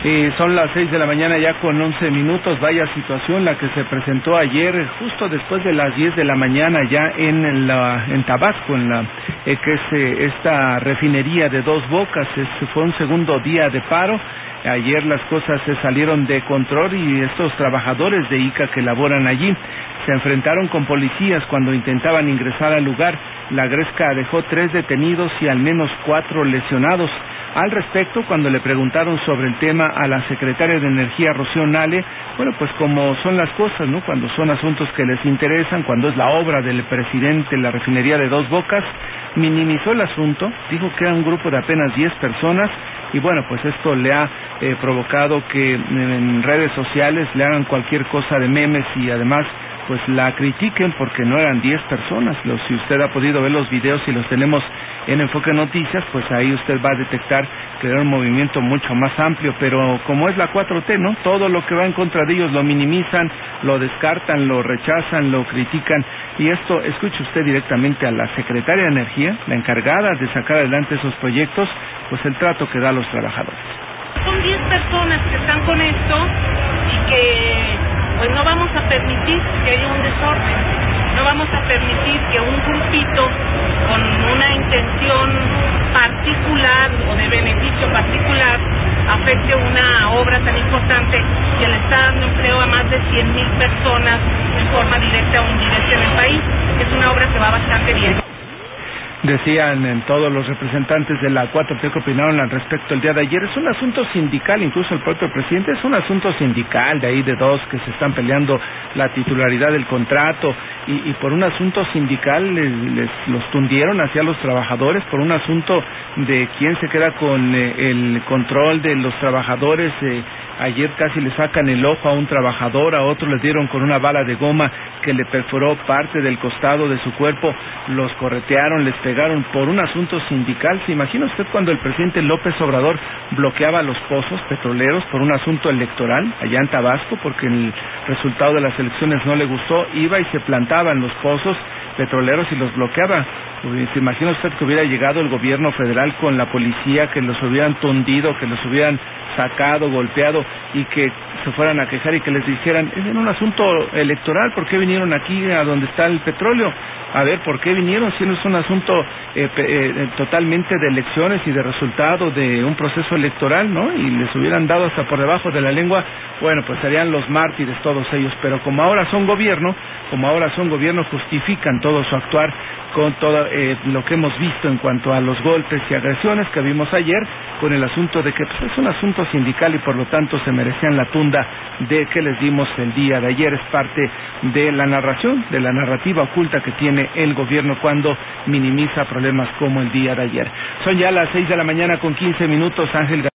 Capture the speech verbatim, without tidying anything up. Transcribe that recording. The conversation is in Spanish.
Eh, son las seis de la mañana ya con once minutos. Vaya situación la que se presentó ayer, justo después de las diez de la mañana, ya en la en Tabasco, en la eh, que es eh, esta refinería de Dos Bocas. Es, fue un segundo día de paro. Ayer las cosas se salieron de control y estos trabajadores de I C A que laboran allí se enfrentaron con policías cuando intentaban ingresar al lugar. La Gresca dejó tres detenidos y al menos cuatro lesionados. Al respecto, cuando le preguntaron sobre el tema a la secretaria de Energía, Rocío Nale, bueno, pues como son las cosas, ¿no? Cuando son asuntos que les interesan, cuando es la obra del presidente en la refinería de Dos Bocas, minimizó el asunto, dijo que era un grupo de apenas diez personas, y bueno, pues esto le ha eh, provocado que en redes sociales le hagan cualquier cosa de memes y además pues la critiquen porque no eran diez personas. Los, si usted ha podido ver los videos y los tenemos en Enfoque Noticias, pues ahí usted va a detectar que era un movimiento mucho más amplio, pero como es la cuatro T, ¿no? Todo lo que va en contra de ellos lo minimizan, lo descartan, lo rechazan, lo critican, y esto, escuche usted directamente a la secretaria de Energía, la encargada de sacar adelante esos proyectos, pues el trato que da a los trabajadores. Son diez personas que están con esto y que pues no vamos a permitir que haya un desorden, no vamos a permitir que un grupito con una intención particular o de beneficio particular afecte una obra tan importante que le está dando empleo a más de cien mil personas en forma directa o indirecta en el país. Es una obra que va bastante bien. Decían en todos los representantes de la cuatro T que opinaron al respecto el día de ayer, es un asunto sindical, incluso el propio presidente, es un asunto sindical de ahí de dos que se están peleando la titularidad del contrato y, y por un asunto sindical les, les los tundieron hacia los trabajadores, por un asunto de quién se queda con eh, el control de los trabajadores. eh, Ayer casi le sacan el ojo a un trabajador, a otro le dieron con una bala de goma que le perforó parte del costado de su cuerpo, los corretearon, les pegaron por un asunto sindical. ¿Se imagina usted cuando el presidente López Obrador bloqueaba los pozos petroleros por un asunto electoral allá en Tabasco, porque el resultado de las elecciones no le gustó, iba y se plantaba en los pozos petroleros y los bloqueaba? ¿Se imagina usted que hubiera llegado el gobierno federal con la policía, que los hubieran tundido, que los hubieran sacado, golpeado y que se fueran a quejar y que les dijeran, es en un asunto electoral, ¿por qué vinieron aquí a donde está el petróleo? A ver, ¿por qué vinieron si no es un asunto eh, eh, totalmente de elecciones y de resultado de un proceso electoral, ¿no? Y les hubieran dado hasta por debajo de la lengua, bueno, pues serían los mártires todos ellos, pero como ahora son gobierno, como ahora son gobierno, justifican todo su actuar con todo eh, lo que hemos visto en cuanto a los golpes y agresiones que vimos ayer, con el asunto de que pues, es un asunto sindical y por lo tanto se merecían la tunda de que les dimos el día de ayer. Es parte de la narración, de la narrativa oculta que tiene el gobierno cuando minimiza problemas como el día de ayer. Son ya las seis de la mañana con quince minutos, Ángel.